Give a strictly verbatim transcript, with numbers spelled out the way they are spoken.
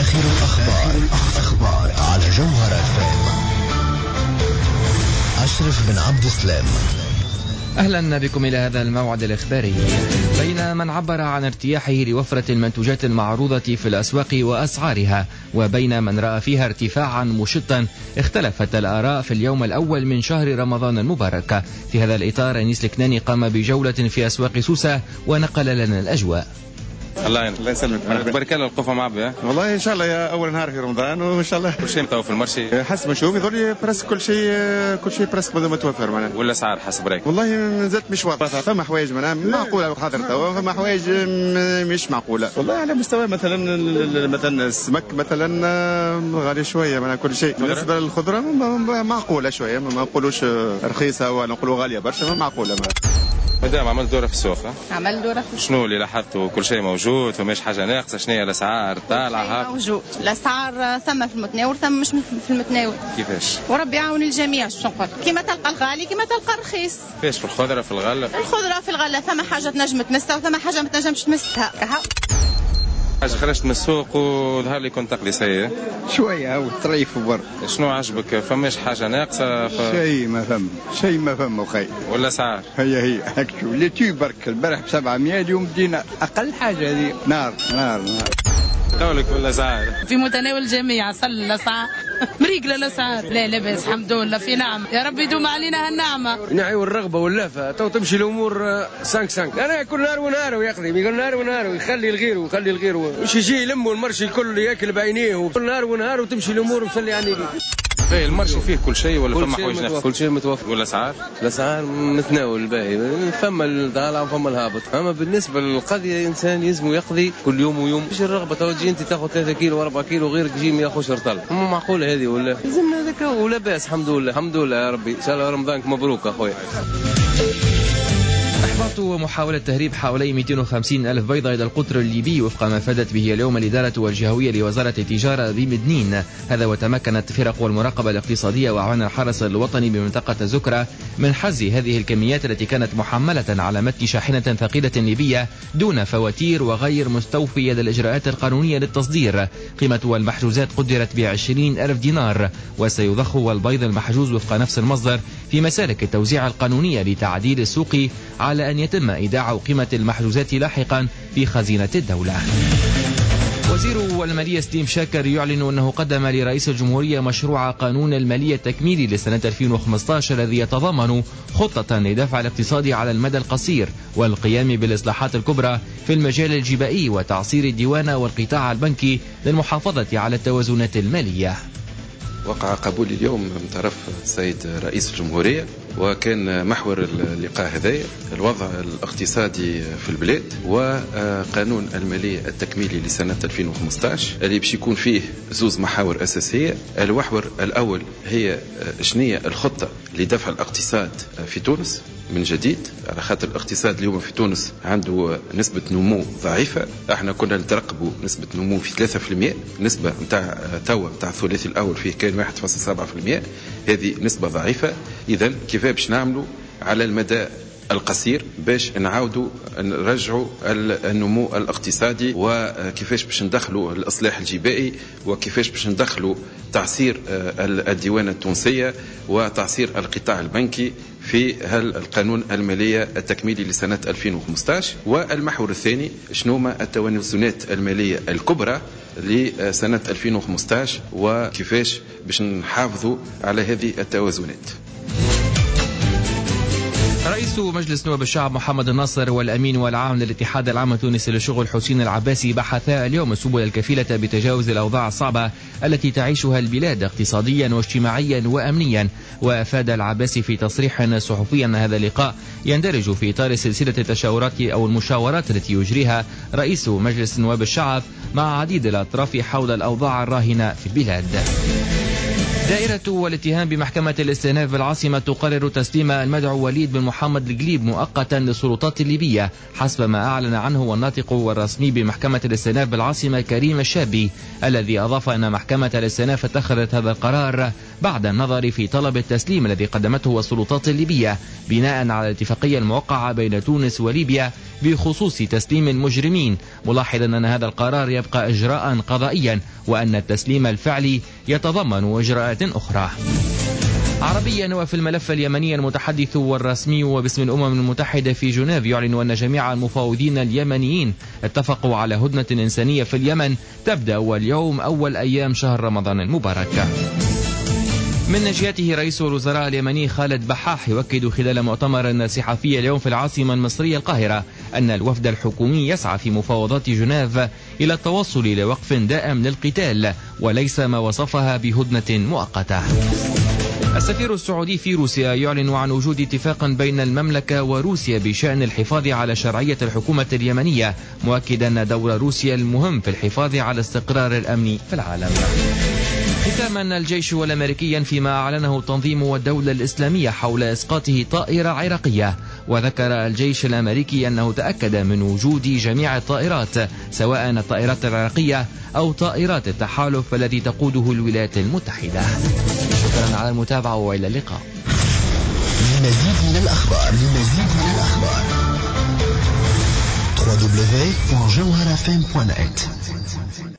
آخر الأخبار, أخبار على جوهر اف ام. أشرف بن عبد السلام. أهلا بكم إلى هذا الموعد الإخباري. بين من عبر عن ارتياحه لوفرة المنتوجات المعروضة في الأسواق وأسعارها، وبين من رأى فيها ارتفاعا مشطا، اختلفت الآراء في اليوم الأول من شهر رمضان المبارك. في هذا الإطار أنيس الكناني قام بجولة في أسواق سوسة ونقل لنا الأجواء. الله الله يسلمك. بارك الله القفة معبية. والله ان شاء الله يا اول نهار في رمضان، وان شاء الله كل شيء متوفر في المرشي. حسب ما نشوف يظل برسك كل شيء كل شيء برسك متوفر معناها. ولا اسعار حسب رايك؟ والله نزلت مش واضحه، فما حوايج معناها معقوله خاطر توا، فما حوايج مش معقوله. والله على مستوى مثلا مثلا السمك مثلا غالي شويه معناها كل شيء. بالنسبه للخضره معقوله شويه، ما نقولوش رخيصه ولا نقولوا غاليه برشا، معقوله. مدام عملت دورة في السوق؟ عملت دورة في السوق. شنو اللي لاحظتوا؟ كل شيء موجود، فماش حاجة ناقصة؟ شنو هي الأسعار طالعة؟ موجود، الأسعار ثم في المتناول ثم مش في المتناول. كيفاش؟ وربي يعاون الجميع. شو نقول؟ كيما تلقى الغالي كيما تلقى الرخيص. كيفاش في الخضرة في الغلة؟ الخضرة في الغلة ثم حاجة تنجم تمسها وثم حاجة ما تنجمش تمسها. حاجة خرجت من السوق وظهر لي كنت تقلي سيء شوية أو طريف وبر. شنو عجبك؟ فماش حاجة ناقصة؟ ف... شيء ما فهم شيء ما فهم أخي. ولا سعر؟ هي هي هكذا اللي تي برك البارح بسبعمية، اليوم بدينا أقل حاجة هذه نار نار نار. قولك ولا سعر؟ في متناول الجميع. صل الأسعار مريقلة الأسعار. لا لاباس الحمد لله، في نعمة، يا رب يدوم علينا هالنعمة. نعي والرغبة واللافة تو تمشي الأمور سانك سانك. أنا كل نهار ونهار يقضي، يقول نهار ونهار ويخلي الغير ويخلي الغير وش يجي يلموا المرشي الكل ياكل بعينيه، وكل نهار ونهار وتمشي الأمور ومسلي عني. ايه المرشي فيه كل شيء ولا فما حوايج ناقصة؟ كل شيء متوفر. ولا اسعار؟ الاسعار متناول الباهي، فما الطالع وفما الهابط. اما بالنسبه للقضيه انسان يلزم يقضي كل يوم ويوم. مش الرغبه تو تجي انت تاخذ ثلاثة كيلو و4 كيلو غيرك يجي ما ياخذش رطل. مو معقوله هذه ولا لازمنا هذاك ولا باس. الحمد لله الحمد لله يا ربي، ان شاء الله رمضانك مبروك اخويا. إحباط ومحاولة تهريب حوالي مئتين وخمسين ألف بيضة إلى القطر الليبي وفق ما فادت به اليوم الإدارة والجهوية لوزارة التجارة بمدنين. هذا وتمكنت فرق المراقبة الاقتصادية وأعوان الحرس الوطني بمنطقة زكرة من حز هذه الكميات التي كانت محملة على متن شاحنة ثقيلة ليبية دون فواتير وغير مستوفية للإجراءات القانونية للتصدير. قيمة المحجوزات قدرت بعشرين ألف دينار، وسيضخ البيض المحجوز وفق نفس المصدر في مسالك التوزيع القانونية لتعديل السوق، على أن يتم إيداع قيمة المحجوزات لاحقا في خزينة الدولة. وزير المالية سليم شاكر يعلن أنه قدم لرئيس الجمهورية مشروع قانون المالية التكميلي لسنة ألفين وخمسة عشر الذي يتضمن خطة لدفع الاقتصاد على المدى القصير والقيام بالإصلاحات الكبرى في المجال الجبائي وتعصير الديوان والقطاع البنكي للمحافظة على التوازنات المالية. وقع قبول اليوم من طرف السيد رئيس الجمهورية، وكان محور اللقاء هذا الوضع الاقتصادي في البلاد وقانون المالية التكميلي لسنة ألفين وخمسة عشر اللي باش يكون فيه زوز محاور أساسية. المحور الأول هي شنية الخطة لدفع الاقتصاد في تونس من جديد، على خاطر الاقتصاد اليوم في تونس عنده نسبة نمو ضعيفة. احنا كنا نترقبوا نسبة نمو في ثلاثة بالمئة، نسبة نتاع توا نتاع الثلاثي الأول فيه كان واحد فاصلة سبعة بالمئة، هذه نسبة ضعيفة. إذا كيف باش نعملوا على المدى القصير باش نعاودوا نرجعوا النمو الاقتصادي، وكيفاش باش ندخلوا الإصلاح الجبائي، وكيفاش باش ندخلوا تعصير الديوان التونسية وتعصير القطاع البنكي في القانون المالية التكميلي لسنة ألفين وخمسة عشر. والمحور الثاني شنوما التوازنات المالية الكبرى لسنة ألفين وخمسة عشر وكيفاش باش نحافظوا على هذه التوازنات. رئيس مجلس نواب الشعب محمد الناصر والأمين والعام للاتحاد العام التونسي للشغل حسين العباسي بحثا اليوم السبل الكفيلة بتجاوز الأوضاع الصعبة التي تعيشها البلاد اقتصاديا واجتماعيا وأمنيا. وأفاد العباسي في تصريح صحفي أن هذا اللقاء يندرج في إطار سلسلة التشاورات أو المشاورات التي يجريها رئيس مجلس نواب الشعب مع عديد الأطراف حول الأوضاع الراهنة في البلاد. دائرة والاتهام بمحكمة الاستئناف بالعاصمة تقرر تسليم المدعو وليد بن محمد القليب مؤقتا للسلطات الليبية حسب ما أعلن عنه الناطق والرسمي بمحكمة الاستئناف بالعاصمة كريم الشابي، الذي أضاف أن محكمة الاستئناف اتخذت هذا القرار بعد النظر في طلب التسليم الذي قدمته السلطات الليبية بناء على الاتفاقية الموقعة بين تونس وليبيا بخصوص تسليم المجرمين، ملاحظا أن هذا القرار يبقى إجراء قضائيا وأن التسليم الفعلي يتضمن إجراءات أخرى. عربيا وفي الملف اليمني، المتحدث والرسمي وباسم الأمم المتحدة في جنيف يعلن أن جميع المفاوضين اليمنيين اتفقوا على هدنة إنسانية في اليمن تبدأ واليوم أول أيام شهر رمضان المبارك. من جهته رئيس الوزراء اليمني خالد بحاح يؤكد خلال مؤتمر صحفي اليوم في العاصمة المصرية القاهرة أن الوفد الحكومي يسعى في مفاوضات جنيف إلى التوصل لوقف دائم للقتال وليس ما وصفها بهدنة مؤقتة. السفير السعودي في روسيا يعلن عن وجود اتفاق بين المملكة وروسيا بشأن الحفاظ على شرعية الحكومة اليمنية، مؤكدا دور روسيا المهم في الحفاظ على استقرار الأمن في العالم. ختاما، الجيش الأمريكي فيما أعلنه تنظيم الدولة الإسلامية حول إسقاطه طائرة عراقية، وذكر الجيش الأمريكي أنه تأكد من وجود جميع الطائرات سواء الطائرات العراقية أو طائرات التحالف الذي تقوده الولايات المتحدة. شكرا على المتابعة وإلى اللقاء. للمزيد من الأخبار للمزيد من الأخبار دبليو دبليو دبليو دوت جوهرة إف إم دوت نت